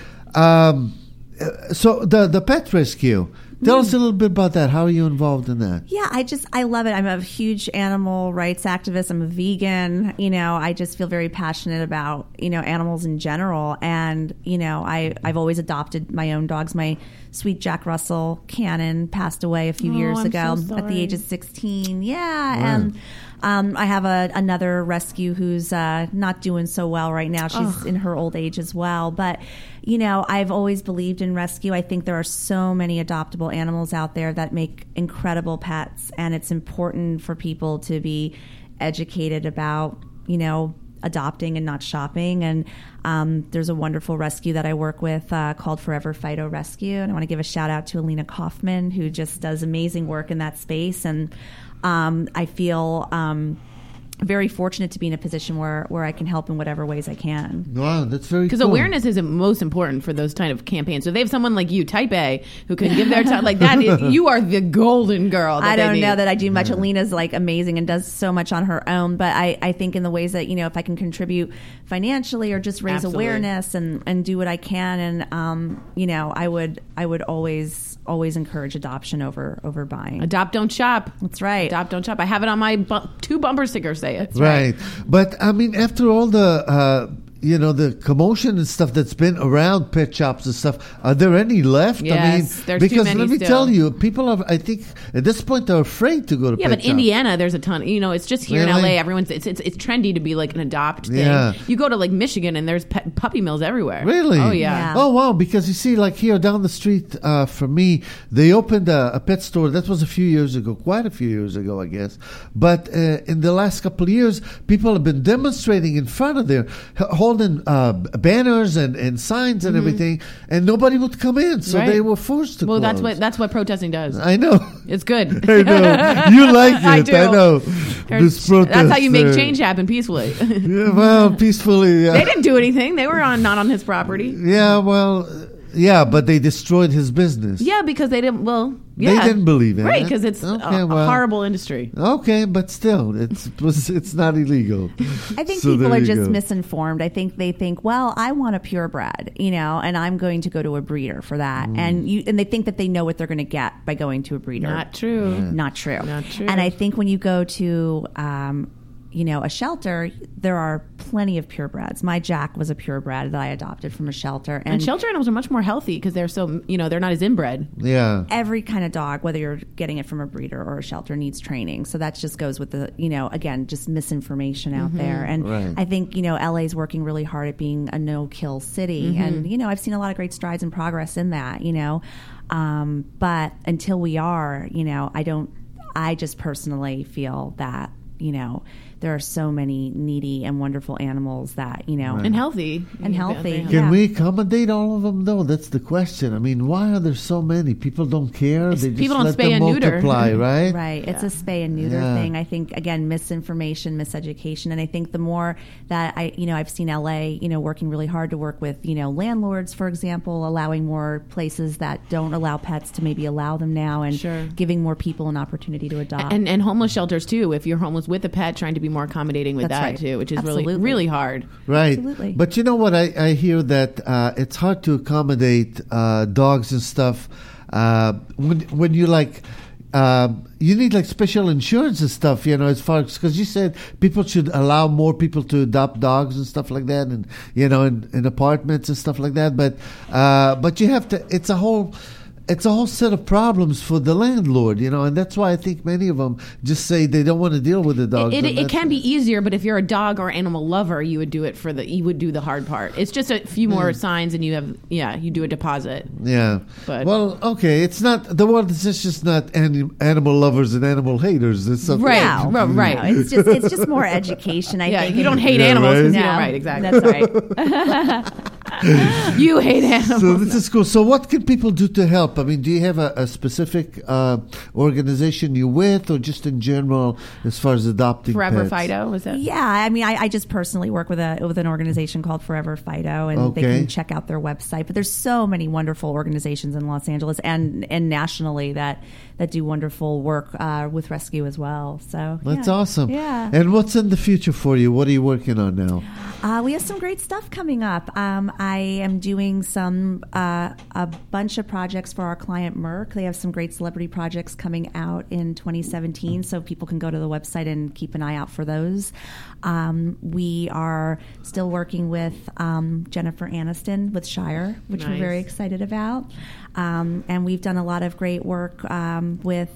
C: So the pet rescue. Tell us a little bit about that. How are you involved in that?
E: Yeah, I love it. I'm a huge animal rights activist. I'm a vegan. I just feel very passionate about, animals in general. And, I've always adopted my own dogs. My sweet Jack Russell Cannon passed away a few years
D: I'm
E: ago
D: so
E: at the age of
D: sorry.
E: 16. Yeah.
C: Wow.
E: And I have another rescue who's not doing so well right now. She's in her old age as well. But, I've always believed in rescue. I think there are so many adoptable animals out there that make incredible pets. And it's important for people to be educated about, adopting and not shopping. And there's a wonderful rescue that I work with called Forever Fido Rescue. And I want to give a shout out to Alina Kaufman, who just does amazing work in that space. And I feel very fortunate to be in a position where I can help in whatever ways I can.
C: Wow, that's very
D: Because
C: cool.
D: awareness is most important for those kind of campaigns. So they have someone like you, Type A, who can give their time like that. You are the golden girl.
E: I don't know that I do much. Alina's like amazing and does so much on her own. But I think in the ways that, if I can contribute financially or just raise
D: Absolutely.
E: awareness and do what I can. And, I would always encourage adoption over buying.
D: Adopt, don't shop.
E: That's right.
D: Adopt, don't shop. I have it on my 2 bumper stickers say it.
C: Right. But I mean, after all the the commotion and stuff that's been around pet shops and stuff, are there any left?
D: Yes, there's too
C: because
D: many
C: let me
D: still.
C: tell you, people are, I think, at this point, they're afraid to go to
D: Yeah,
C: pet
D: but
C: shops.
D: Indiana, there's a ton. It's just here in
C: Really?
D: LA. Everyone's it's trendy to be like an adopt thing.
C: Yeah.
D: You go to like Michigan and there's puppy mills everywhere.
C: Really?
D: Oh yeah.
E: Yeah.
C: Oh, wow, because you see, like here down the street from me, they opened a pet store. That was a few years ago, quite a few years ago, I guess. But in the last couple of years, people have been demonstrating in front of there, holding banners and signs and everything, and nobody would come in, so
D: Right.
C: they were forced to
D: Well,
C: close.
D: that's what protesting does.
C: I know.
D: It's good.
C: I know. You like it.
D: I do.
C: know. This protest,
D: That's how you make change happen peacefully.
C: Yeah, well, peacefully.
D: They didn't do anything. They were not on his property.
C: Yeah, well, yeah, but they destroyed his business.
D: Yeah, because they didn't. Well,
C: They
D: yeah,
C: didn't believe in
D: right?
C: it.
D: Because it's
C: Okay,
D: a
C: well.
D: horrible industry.
C: Okay, but still, it's not illegal.
E: I think
C: So
E: people
C: there
E: are
C: you
E: just
C: go.
E: misinformed. I think they think, well, I want a purebred, and I'm going to go to a breeder for that. And they think that they know what they're going to get by going to a breeder.
D: Not true.
E: Not true.
D: Not true.
E: And I think when you go to a shelter, there are plenty of purebreds. My Jack was a purebred that I adopted from a shelter,
D: And shelter animals are much more healthy because they're so they're not as inbred.
C: Yeah.
E: every kind of dog, whether you're getting it from a breeder or a shelter, needs training. So that just goes with the, again, just misinformation out there. And
C: Right.
E: I think, LA is working really hard at being a no-kill city. And, I've seen a lot of great strides and progress in that, but until we are, I just personally feel that, there are so many needy and wonderful animals that,
D: And healthy.
E: And healthy.
C: Can
E: Yeah.
C: we accommodate all of them, though? That's the question. I mean, why are there so many? People don't care. They just
D: people don't
C: let
D: spay
C: them
D: and neuter.
C: multiply, right?
E: Right. It's a spay and neuter
C: Yeah.
E: thing. I think, again, misinformation, miseducation. And I think the more that I've seen LA, working really hard to work with, landlords, for example, allowing more places that don't allow pets to maybe allow them now, and
D: Sure.
E: giving more people an opportunity to adopt.
D: And homeless shelters too. If you're homeless with a pet, trying to be more accommodating with
E: That's
D: that
E: right.
D: too, which is
E: Absolutely.
D: really really hard.
C: Right.
E: Absolutely.
C: But you know what? I hear that it's hard to accommodate dogs and stuff when you like. You need like special insurance and stuff, as far as, because you said people should allow more people to adopt dogs and stuff like that, and in apartments and stuff like that. But you have to. It's a whole set of problems for the landlord, and that's why I think many of them just say they don't want to deal with the dogs.
D: It can be easier, but if you're a dog or animal lover, you would do it you would do the hard part. It's just a few more signs, and you do a deposit.
C: Yeah.
D: But-
C: well, okay, it's not the world is just not animal lovers and animal haters. It's something.
D: Right.
E: No,
D: right.
E: no, it's just more education. I think
D: You don't hate
C: Yeah,
D: animals. 'cause
C: right.
D: you
E: No,
D: don't, right, exactly.
E: That's right.
D: You hate animals.
C: So this is cool. So what can people do to help? I mean, do you have a specific organization you're with, or just in general as far as adopting
D: Forever
C: pets?
D: Fido, was that?
E: Yeah, I mean, I just personally work with an organization called Forever Fido, and they
C: Okay.
E: can check out their website. But there's so many wonderful organizations in Los Angeles and nationally that do wonderful work with rescue as well. So
C: That's
E: yeah.
C: awesome.
E: Yeah.
C: And what's in the future for you? What are you working on now?
E: We have some great stuff coming up. I am doing a bunch of projects for our client Merck. They have some great celebrity projects coming out in 2017, so people can go to the website and keep an eye out for those. We are still working with Jennifer Aniston with Shire, which we're
D: Nice.
E: very excited about. And we've done a lot of great work with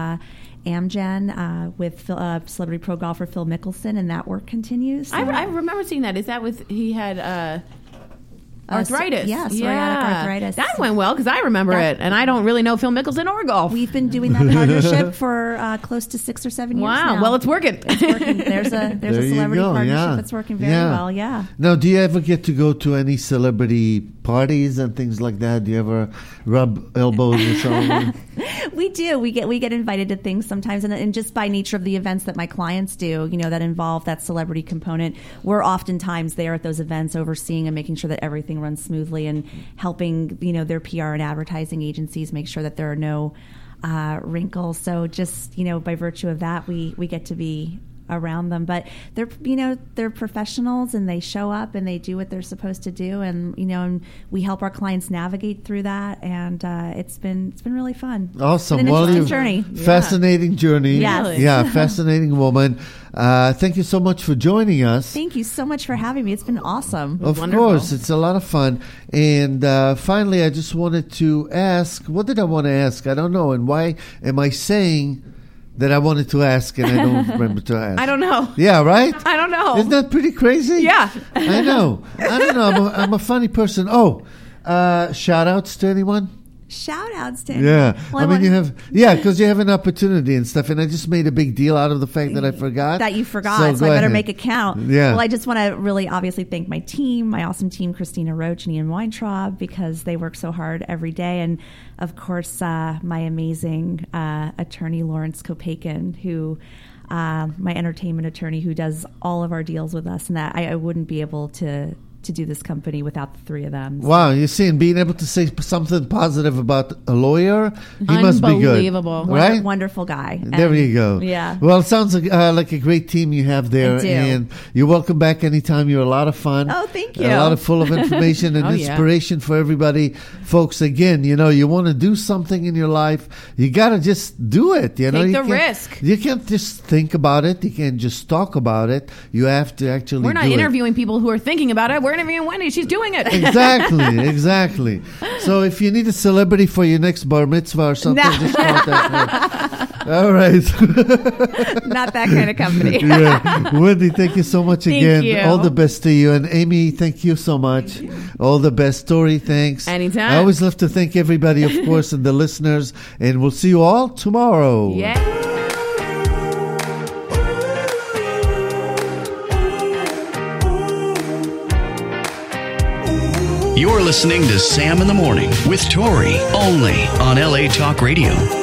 E: Amgen, with celebrity pro golfer Phil Mickelson, and that work continues. So-
D: I remember seeing that. Is that with he had arthritis?
E: yes, psoriatic arthritis.
D: That went well because I remember
E: Yeah.
D: it, and I don't really know Phil Mickelson or golf.
E: We've been doing that partnership for close to 6 or 7 years
D: Wow.
E: now.
D: Well, it's working.
E: It's working. There's a
C: There you
E: celebrity
C: go,
E: partnership
C: yeah.
E: that's working very
C: Yeah.
E: well. Yeah.
C: Now, do you ever get to go to any celebrity parties and things like that? Do you ever rub elbows with someone?
E: We do. We get invited to things sometimes, and just by nature of the events that my clients do, that involve that celebrity component, we're oftentimes there at those events, overseeing and making sure that everything runs smoothly, and helping their PR and advertising agencies make sure that there are no wrinkles. So just by virtue of that, we get to be around them. But they're professionals, and they show up and they do what they're supposed to do, and and we help our clients navigate through that, and it's been really fun.
C: Awesome.
E: It's been an interesting journey.
C: Fascinating journey.
E: Yes.
C: Yeah, fascinating woman. Thank you so much for joining us.
E: Thank you so much for having me. It's been awesome.
C: Of course, it's a lot of fun. And finally, I just wanted to ask, what did I want to ask? I don't know. And why am I saying that I wanted to ask and I don't remember to ask?
D: I don't know.
C: Yeah, right?
D: I don't know.
C: Isn't that pretty crazy?
D: Yeah.
C: I know. I don't know. I'm a funny person. Oh, shout outs to anyone?
E: Shout outs to
C: Yeah.
E: well,
C: I mean, because you have an opportunity and stuff, and I just made a big deal out of the fact that I forgot.
E: That you forgot, so I better make it count.
C: Yeah.
E: Well, I just want to really obviously thank my team, my awesome team, Christina Roach and Ian Weintraub, because they work so hard every day. And, of course, my amazing attorney, Lawrence Kopakin, who... my entertainment attorney, who does all of our deals with us, and that I wouldn't be able to do this company without the three of them. So.
C: Wow, you see, and being able to say something positive about a lawyer, he must be good.
D: Unbelievable.
C: Right?
E: Wonderful guy.
C: There you go.
E: Yeah.
C: Well, it sounds like a great team you have there.
E: I do.
C: And you're welcome back anytime. You're a lot of fun.
E: Oh, thank you.
C: A lot of full of information and
D: Oh, yeah.
C: inspiration for everybody. Folks, again, you want to do something in your life, you got to just do it.
D: Take
C: you
D: the
C: can't-
D: risk.
C: You can't just think about it. You can't just talk about it. You have to actually
D: We're not
C: do it.
D: interviewing people who are thinking about it. We're interviewing Wendy. She's doing it.
C: Exactly. So if you need a celebrity for your next bar mitzvah or something, just contact me. All right.
E: Not that kind of company.
C: Yeah. Wendy, thank you so much again.
D: you.
C: All the best to you. And Amy, thank you so much. All the best. Tori, thanks.
D: Anytime.
C: I always love to thank everybody, of course, and the listeners. And we'll see you all tomorrow.
D: Yeah.
B: You're listening to Sam in the Morning with Tori, only on LA Talk Radio.